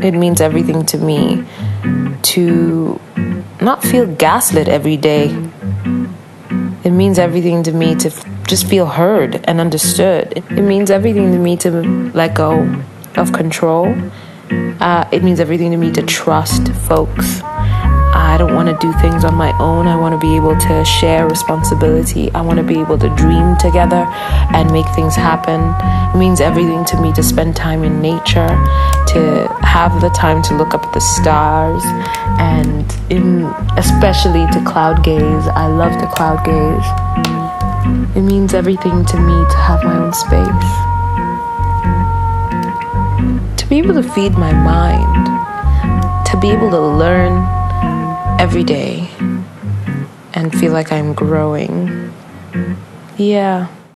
it means everything to me to not feel gaslit every day. It means everything to me to just feel heard and understood. It means everything to me to let go of control. It means everything to me to trust folks. I don't want to do things on my own. I want to be able to share responsibility. I want to be able to dream together and make things happen. It means everything to me to spend time in nature, to have the time to look up at the stars, and especially to cloud gaze. I love to cloud gaze. It means everything to me to have my own space. To be able to feed my mind, to be able to learn every day and feel like I'm growing. Yeah.